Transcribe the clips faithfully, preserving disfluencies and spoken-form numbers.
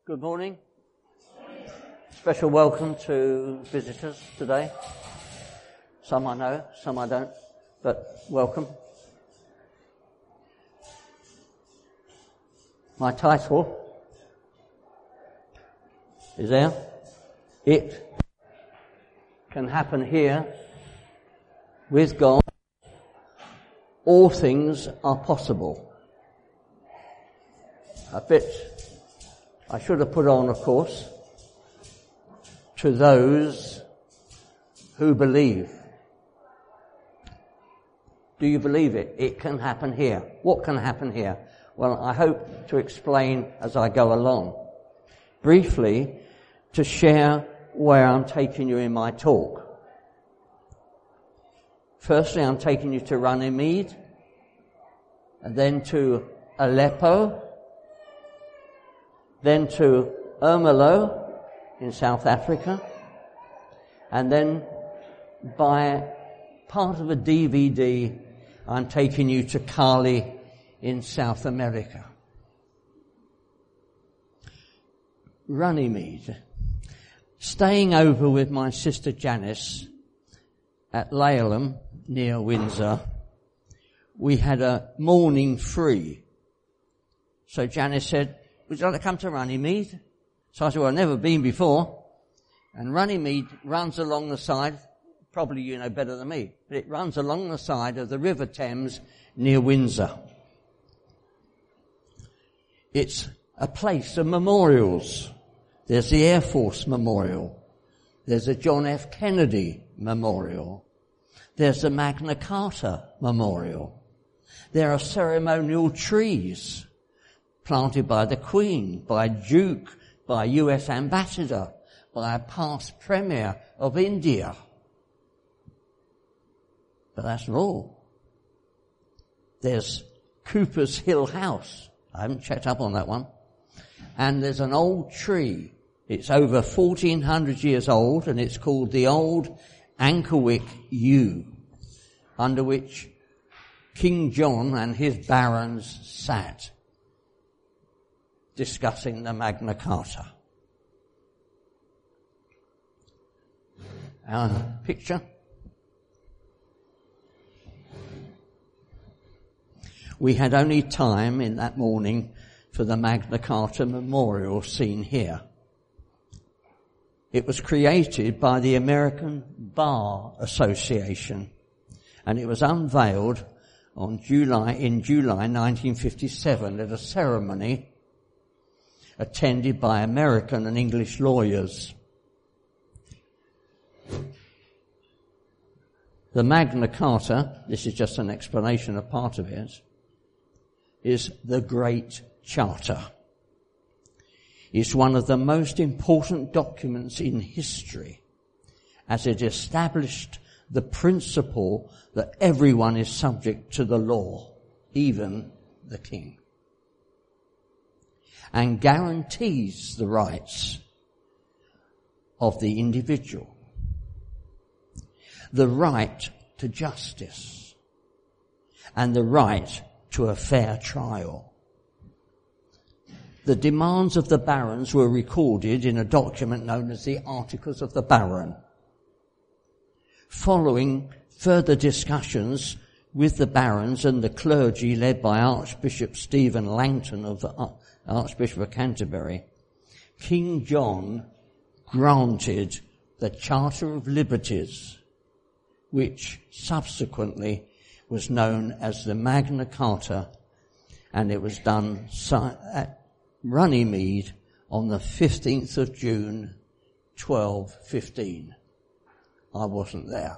Good morning. Special welcome to visitors today. Some I know, some I don't, but welcome. My title is there. It can happen here with God. All things are possible. A bit I should have put on, of course, to those who believe. Do you believe it? It can happen here. What can happen here? Well, I hope to explain as I go along. Briefly, to share where I'm taking you in my talk. Firstly, I'm taking you to Runnymede, and then to Aleppo, then to Ermelo in South Africa, and then by part of a D V D, I'm taking you to Cali in South America. Runnymede. Staying over with my sister Janice at Laleham near Windsor, we had a morning free. So Janice said, would you like to come to Runnymede? So I said, well, I've never been before. And Runnymede runs along the side, probably you know better than me, but it runs along the side of the River Thames near Windsor. It's a place of memorials. There's the Air Force Memorial. There's the John F. Kennedy Memorial. There's the Magna Carta Memorial. There are ceremonial trees planted by the Queen, by Duke, by U S Ambassador, by a past Premier of India. But that's not all. There's Cooper's Hill House. I haven't checked up on that one. And there's an old tree. It's over fourteen hundred years old, and it's called the Old Ankerwyck Yew, under which King John and his barons sat, discussing the Magna Carta. Our picture. We had only time in that morning for the Magna Carta Memorial seen here. It was created by the American Bar Association, and it was unveiled on July, in July nineteen fifty-seven at a ceremony attended by American and English lawyers. The Magna Carta, this is just an explanation of part of it, is the Great Charter. It's one of the most important documents in history, as it established the principle that everyone is subject to the law, even the king, and guarantees the rights of the individual, the right to justice, and the right to a fair trial. The demands of the barons were recorded in a document known as the Articles of the Baron. Following further discussions with the barons and the clergy led by Archbishop Stephen Langton of the Archbishop of Canterbury, King John granted the Charter of Liberties, which subsequently was known as the Magna Carta, and it was done at Runnymede on the fifteenth of June, twelve fifteen. I wasn't there.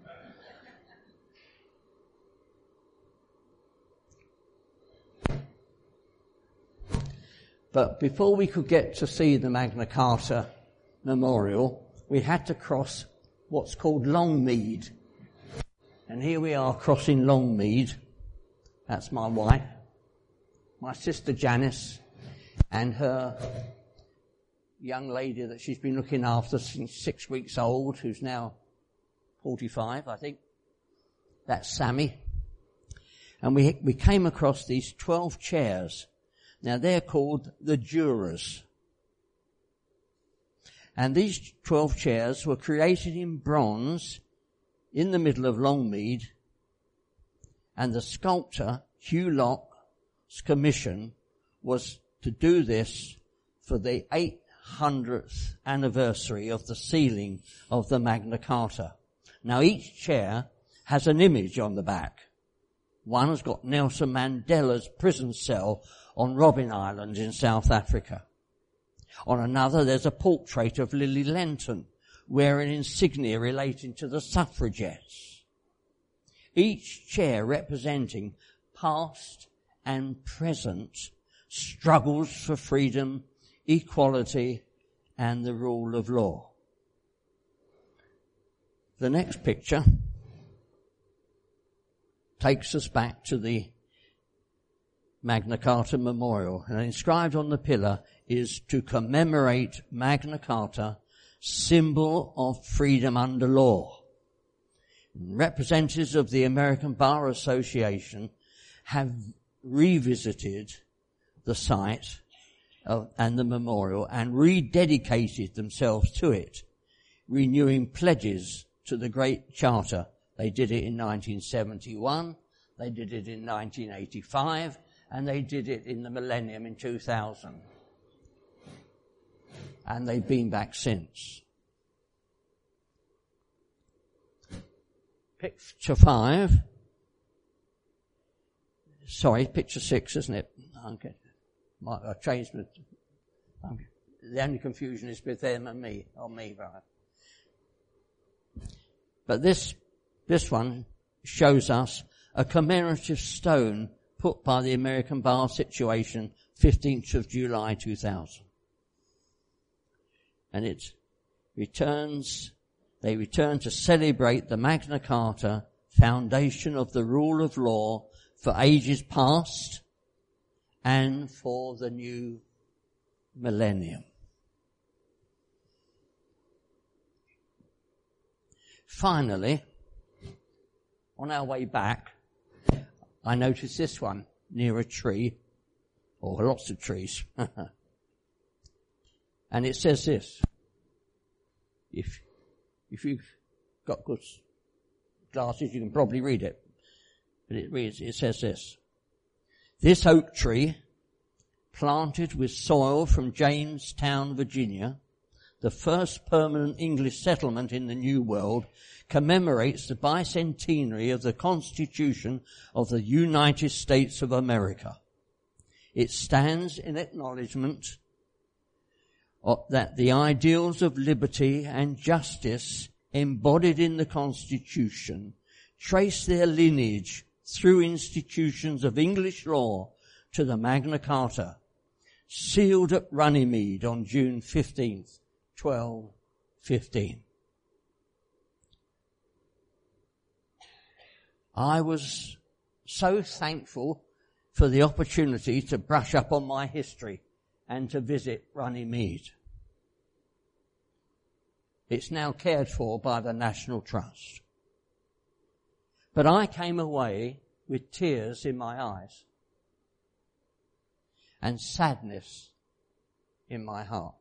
But before we could get to see the Magna Carta Memorial, we had to cross what's called Longmead. And here we are crossing Longmead. That's my wife, my sister Janice, and her young lady that she's been looking after since six weeks old, who's now forty-five, I think. That's Sammy. And we we came across these twelve chairs. Now they're called the jurors. And these twelve chairs were created in bronze in the middle of Longmead, and the sculptor, Hugh Locke's commission was to do this for the eight hundredth anniversary of the sealing of the Magna Carta. Now each chair has an image on the back. One has got Nelson Mandela's prison cell on Robben Island in South Africa. On another there's a portrait of Lily Lenton wearing insignia relating to the suffragettes. Each chair representing past and present struggles for freedom, equality, and the rule of law. The next picture takes us back to the Magna Carta Memorial, and inscribed on the pillar is "To commemorate Magna Carta, symbol of freedom under law." Representatives of the American Bar Association have revisited the site of, and the memorial and rededicated themselves to it, renewing pledges to the Great Charter. They did it in nineteen seventy-one, they did it in nineteen eighty-five, and they did it in the millennium in two thousand. And they've been back since. Picture five. Sorry, picture six, isn't it? Okay. I changed it. The only confusion is with them and me, or me, right? But this, this one shows us a commemorative stone put by the American Bar Association, fifteenth of July two thousand. And it returns, they return to celebrate the Magna Carta, foundation of the rule of law for ages past and for the new millennium. Finally, on our way back, I noticed this one near a tree, or lots of trees. And it says this. If, if you've got good glasses, you can probably read it. But it reads, it says this. "This oak tree, planted with soil from Jamestown, Virginia, the first permanent English settlement in the New World, commemorates the bicentenary of the Constitution of the United States of America. It stands in acknowledgement of that the ideals of liberty and justice embodied in the Constitution trace their lineage through institutions of English law to the Magna Carta, sealed at Runnymede on June fifteenth, twelve fifteen. I was so thankful for the opportunity to brush up on my history and to visit Runnymede. It's now cared for by the National Trust. But I came away with tears in my eyes and sadness in my heart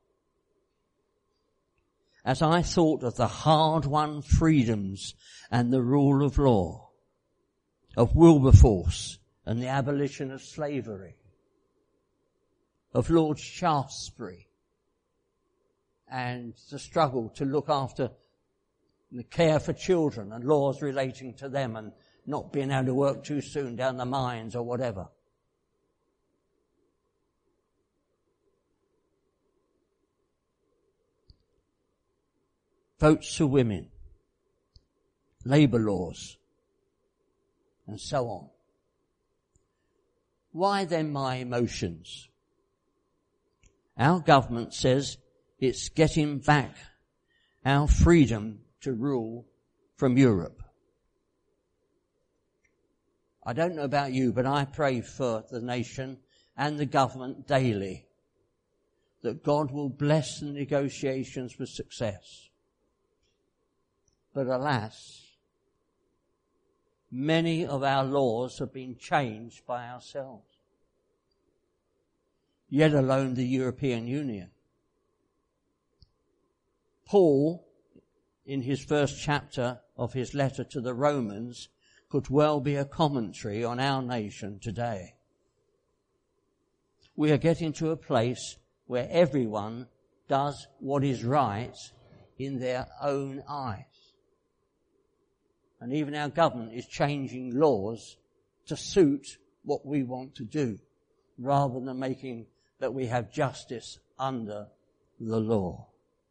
as I thought of the hard-won freedoms and the rule of law, of Wilberforce and the abolition of slavery, of Lord Shaftesbury and the struggle to look after the care for children and laws relating to them and not being able to work too soon down the mines or whatever. Votes for women, labour laws, and so on. Why then my emotions? Our government says it's getting back our freedom to rule from Europe. I don't know about you, but I pray for the nation and the government daily that God will bless the negotiations with success. But alas, many of our laws have been changed by ourselves, yet alone the European Union. Paul, in his first chapter of his letter to the Romans, could well be a commentary on our nation today. We are getting to a place where everyone does what is right in their own eyes. And even our government is changing laws to suit what we want to do, rather than making that we have justice under the law.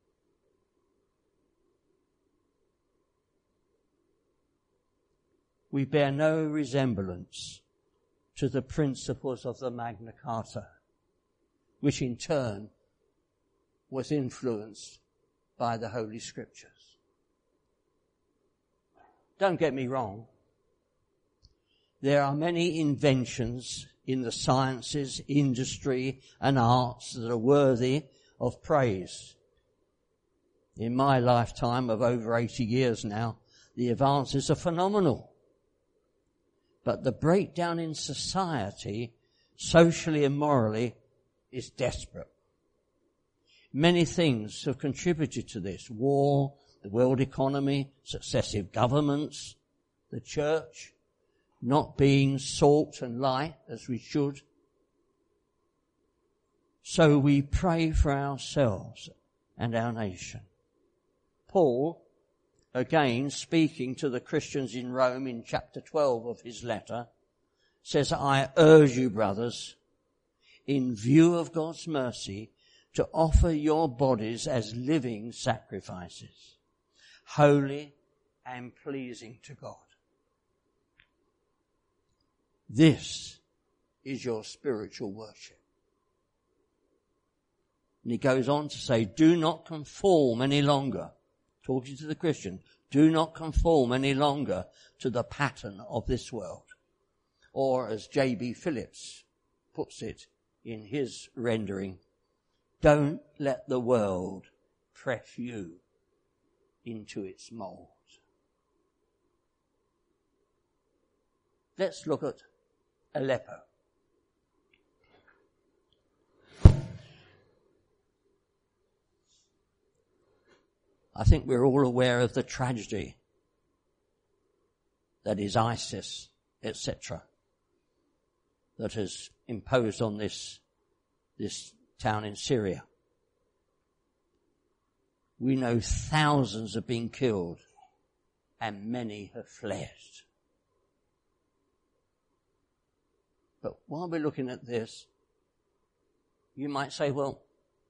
We bear no resemblance to the principles of the Magna Carta, which in turn was influenced by the Holy Scriptures. Don't get me wrong. There are many inventions in the sciences, industry, and arts that are worthy of praise. In my lifetime of over eighty years now, the advances are phenomenal. But the breakdown in society, socially and morally, is desperate. Many things have contributed to this. War, the world economy, successive governments, the church, not being salt and light as we should. So we pray for ourselves and our nation. Paul, again speaking to the Christians in Rome in chapter twelve of his letter, says, I urge you, brothers, in view of God's mercy, to offer your bodies as living sacrifices, holy and pleasing to God. This is your spiritual worship. And he goes on to say, do not conform any longer, talking to the Christian, do not conform any longer to the pattern of this world. Or as J B Phillips puts it in his rendering, don't let the world press you into its mold. Let's look at Aleppo. I think we're all aware of the tragedy that is ISIS, et cetera, that has imposed on this, this town in Syria. We know thousands have been killed and many have fled. But while we're looking at this, you might say, well,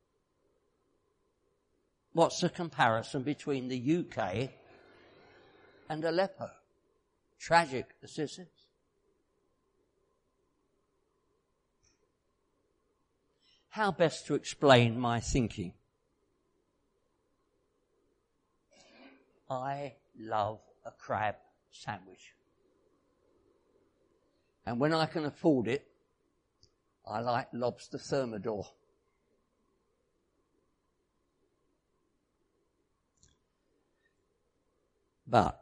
what's the comparison between the U K and Aleppo? Tragic as this is. How best to explain my thinking? I love a crab sandwich. And when I can afford it, I like lobster thermidor. But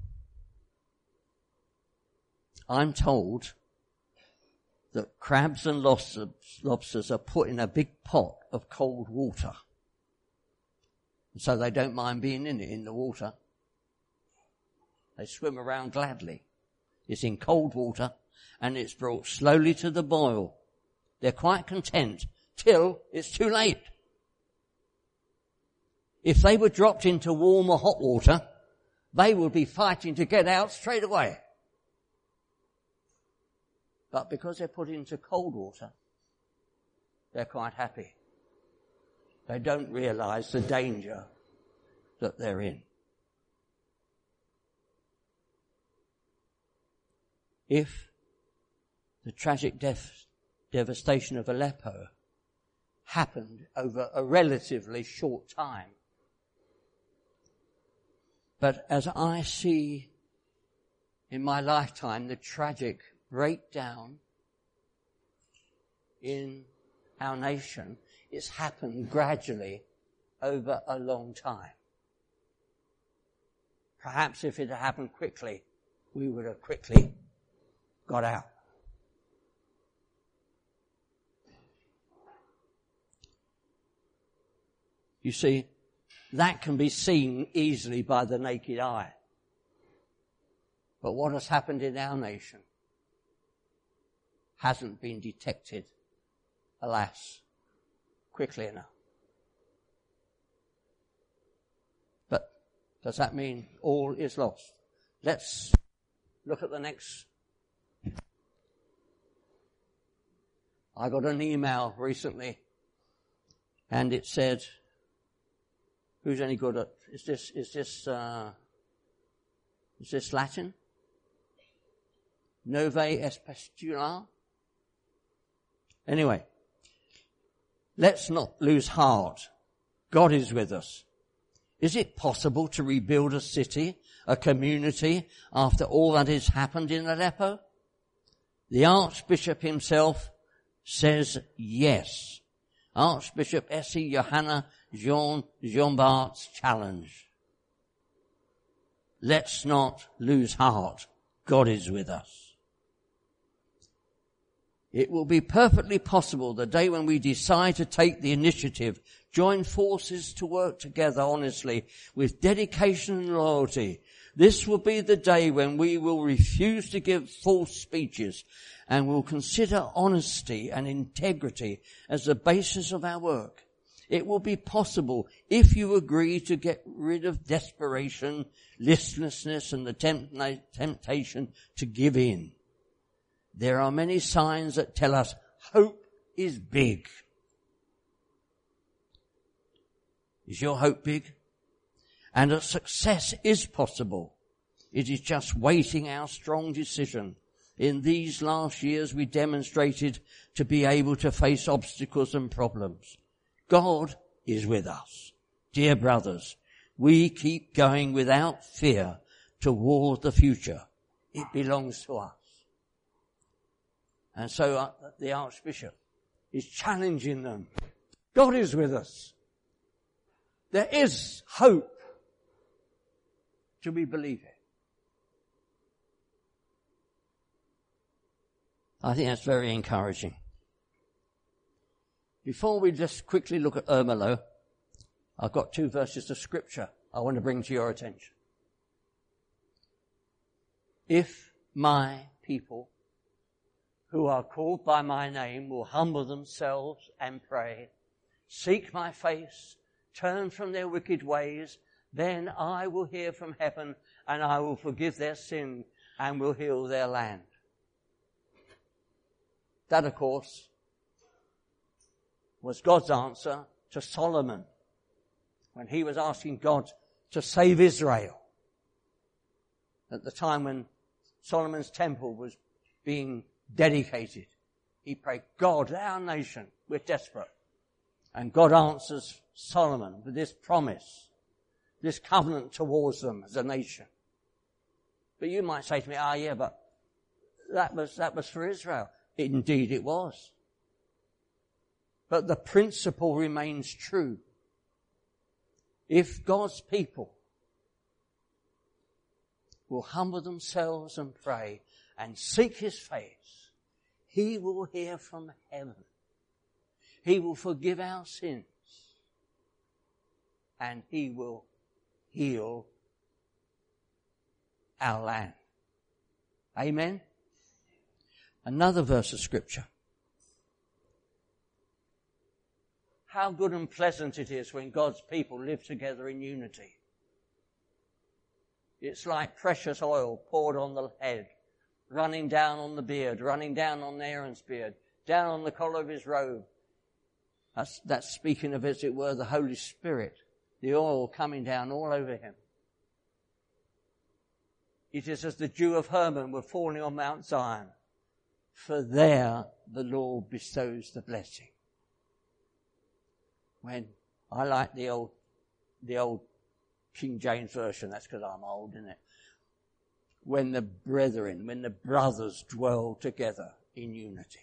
I'm told that crabs and lobsters, lobsters are put in a big pot of cold water. And so they don't mind being in it, in the water. They swim around gladly. It's in cold water and it's brought slowly to the boil. They're quite content till it's too late. If they were dropped into warm or hot water, they would be fighting to get out straight away. But because they're put into cold water, they're quite happy. They don't realize the danger that they're in. If the tragic death, devastation of Aleppo happened over a relatively short time, but as I see in my lifetime the tragic breakdown in our nation, it's happened gradually over a long time. Perhaps if it had happened quickly, we would have quickly got out. You see, That can be seen easily by the naked eye. But what has happened in our nation hasn't been detected, alas, quickly enough. But does that mean all is lost? Let's look at the next. I got an email recently and it said, who's any good at, is this, is this, uh, is this Latin? Novae Espestula? Anyway, let's not lose heart. God is with us. Is it possible to rebuild a city, a community, after all that has happened in Aleppo? The Archbishop himself says yes. Archbishop Essie Johanna Jean Jeanbart's challenge. Let's not lose heart. God is with us. It will be perfectly possible the day when we decide to take the initiative, join forces to work together honestly with dedication and loyalty. This will be the day when we will refuse to give false speeches and will consider honesty and integrity as the basis of our work. It will be possible if you agree to get rid of desperation, listlessness and the tempt- temptation to give in. There are many signs that tell us hope is big. Is your hope big? And that success is possible. It is just waiting our strong decision. In these last years we demonstrated to be able to face obstacles and problems. God is with us. Dear brothers, we keep going without fear toward the future. It belongs to us. And so uh, the Archbishop is challenging them. God is with us. There is hope. Do we believe it? I think that's very encouraging. Before we just quickly look at Ermelo, I've got two verses of scripture I want to bring to your attention. If my people who are called by my name will humble themselves and pray, seek my face, turn from their wicked ways, then I will hear from heaven and I will forgive their sin and will heal their land. That, of course, was God's answer to Solomon when he was asking God to save Israel at the time when Solomon's temple was being dedicated. He prayed, God, our nation, we're desperate. And God answers Solomon with this promise, this covenant towards them as a nation. But you might say to me, ah, yeah, but that was, that was for Israel. Indeed it was. But the principle remains true. If God's people will humble themselves and pray and seek his face, he will hear from heaven. He will forgive our sins. And he will heal our land. Amen? Another verse of scripture. How good and pleasant it is when God's people live together in unity. It's like precious oil poured on the head, running down on the beard, running down on Aaron's beard, down on the collar of his robe. That's, that's speaking of, as it were, the Holy Spirit, the oil coming down all over him. It is as the dew of Hermon were falling on Mount Zion, for there the Lord bestows the blessing. When I like the old, the old King James Version, that's because I'm old, isn't it? When the brethren, when the brothers dwell together in unity.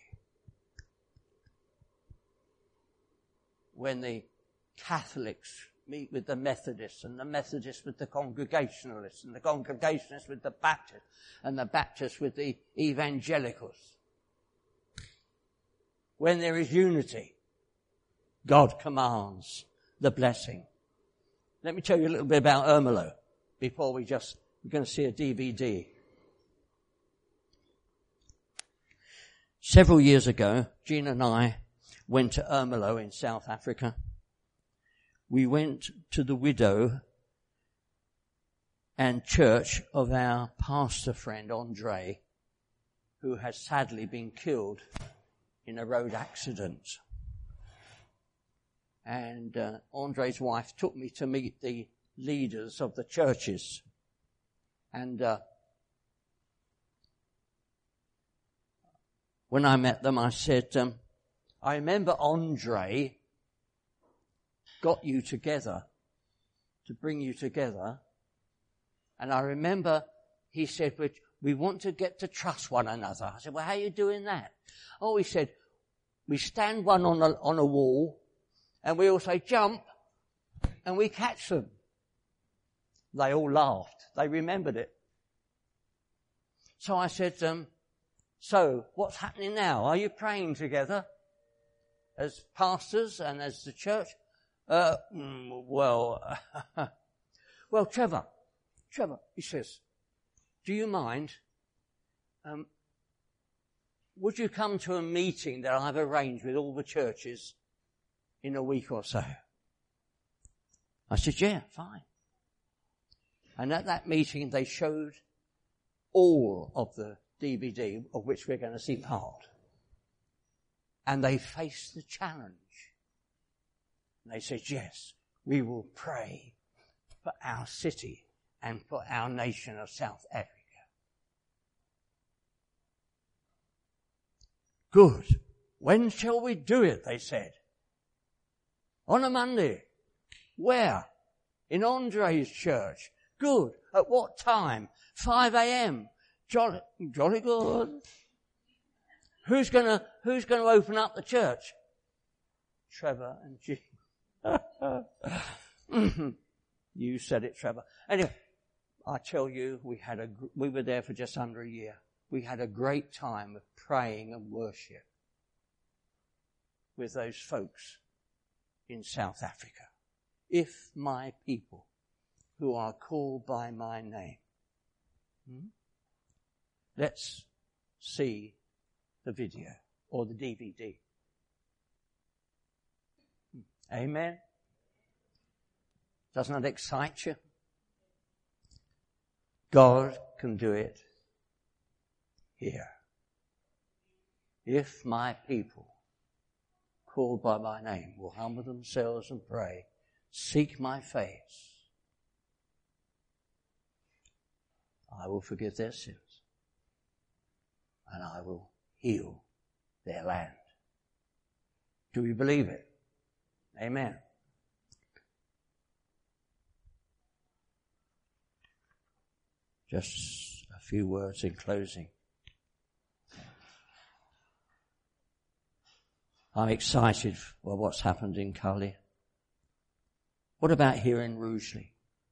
When the Catholics meet with the Methodists, and the Methodists with the Congregationalists, and the Congregationalists with the Baptists, and the Baptists with the Evangelicals. When there is unity, God commands the blessing. Let me tell you a little bit about Ermelo before we just, we're going to see a D V D. Several years ago, Jean and I went to Ermelo in South Africa. We went to the widow and church of our pastor friend, Andre, who has sadly been killed in a road accident. And uh, Andre's wife took me to meet the leaders of the churches. And uh, when I met them, I said, um, I remember Andre got you together to bring you together. And I remember he said, we want to get to trust one another. I said, well, how are you doing that? Oh, he said, we stand one on a, on a wall and we all say jump and we catch them. They all laughed. They remembered it. So I said, um, so what's happening now? Are you praying together as pastors and as the church? Uh, well, well, Trevor, Trevor, he says, do you mind, um, would you come to a meeting that I've arranged with all the churches in a week or so? I said, yeah, fine. And at that meeting, they showed all of the D V D of which we're going to see part. And they faced the challenge. And they said, yes, we will pray for our city and for our nation of South Africa. Good. When shall we do it? They said. On a Monday. Where? In Andre's church. Good. At what time? five a.m. Jolly, jolly good. Who's gonna, who's gonna open up the church? Trevor and Jean. You said it, Trevor. Anyway, I tell you, we had a, we were there for just under a year. We had a great time of praying and worship with those folks in South Africa. If my people who are called by my name. Hmm? Let's see the video or the D V D. Amen. Doesn't that excite you? God can do it here. If my people called by my name will humble themselves and pray, seek my face, I will forgive their sins and I will heal their land. Do we believe it? Amen. Just a few words in closing. I'm excited for what's happened in Cully. What about here in Rugeley?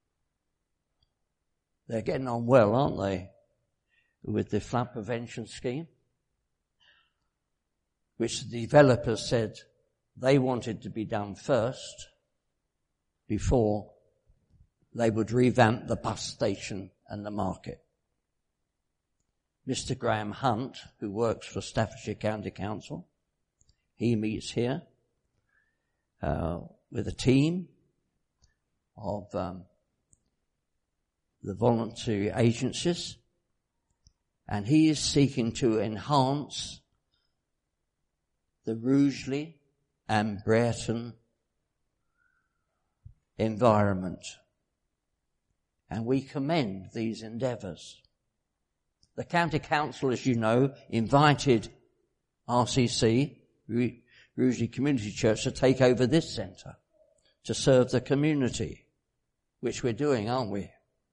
They're getting on well, aren't they, with the flood prevention scheme, which the developers said they wanted to be done first before they would revamp the bus station and the market. Mister Graham Hunt, who works for Staffordshire County Council, he meets here uh, with a team of um, the voluntary agencies, and he is seeking to enhance the Rugeley and Brereton environment. And we commend these endeavours. The County Council, as you know, invited R C C, Rugeley Community Church, to take over this centre, to serve the community, which we're doing, aren't we?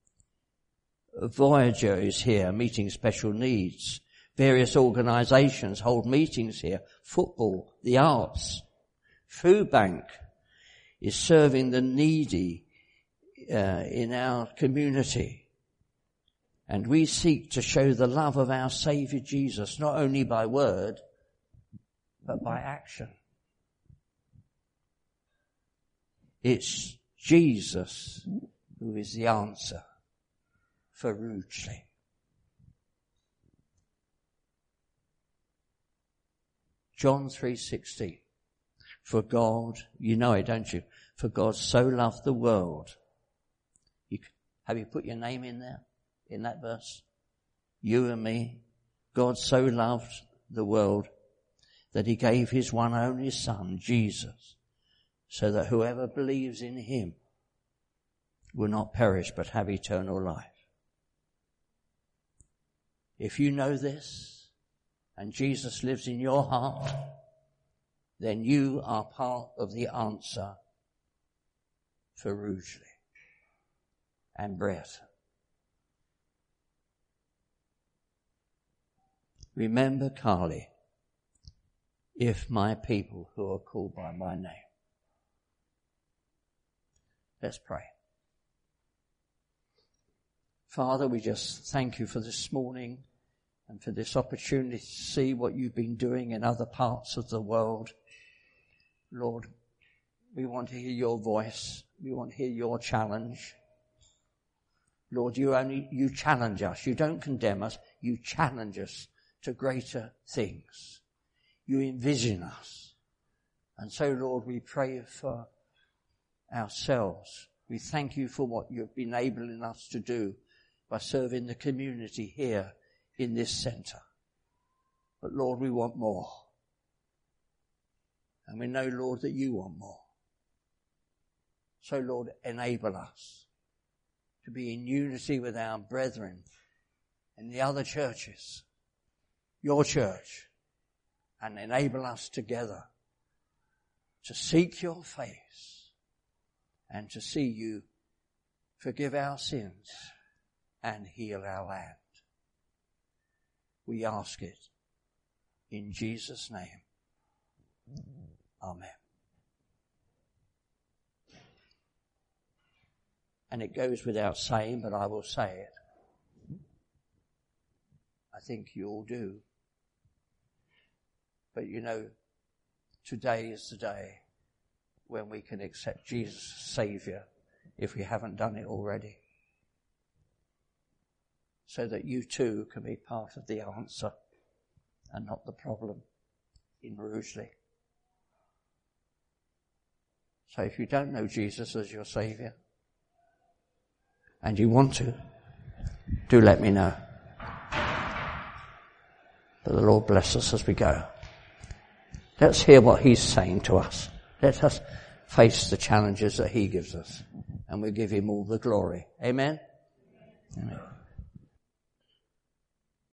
Voyager is here, meeting special needs. Various organisations hold meetings here. Football, the arts. Food Bank is serving the needy uh, in our community. And we seek to show the love of our Saviour Jesus, not only by word, but by action. It's Jesus, who is the answer for Rugeley. John three sixteen. For God, you know it, don't you? For God so loved the world. You, have you put your name in there, in that verse? You and me. God so loved the world that he gave his one only Son, Jesus, so that whoever believes in him will not perish but have eternal life. If you know this, and Jesus lives in your heart, then you are part of the answer for Rugeley and Brett. Remember, Carly, if my people who are called by my name. Let's pray. Father, we just thank you for this morning and for this opportunity to see what you've been doing in other parts of the world. Lord, we want to hear your voice. We want to hear your challenge. Lord, you only, you challenge us. You don't condemn us. You challenge us to greater things. You envision us. And so, Lord, we pray for ourselves. We thank you for what you've been enabling us to do by serving the community here in this centre. But Lord, we want more. And we know, Lord, that you want more. So, Lord, enable us to be in unity with our brethren in the other churches, your church, and enable us together to seek your face and to see you forgive our sins and heal our land. We ask it in Jesus' name. Amen. And it goes without saying, but I will say it. I think you all do. But you know, today is the day when we can accept Jesus as Saviour if we haven't done it already. So that you too can be part of the answer and not the problem in Rugeley. So if you don't know Jesus as your Saviour, and you want to, do let me know. But the Lord bless us as we go. Let's hear what he's saying to us. Let us face the challenges that he gives us, and we give him all the glory. Amen.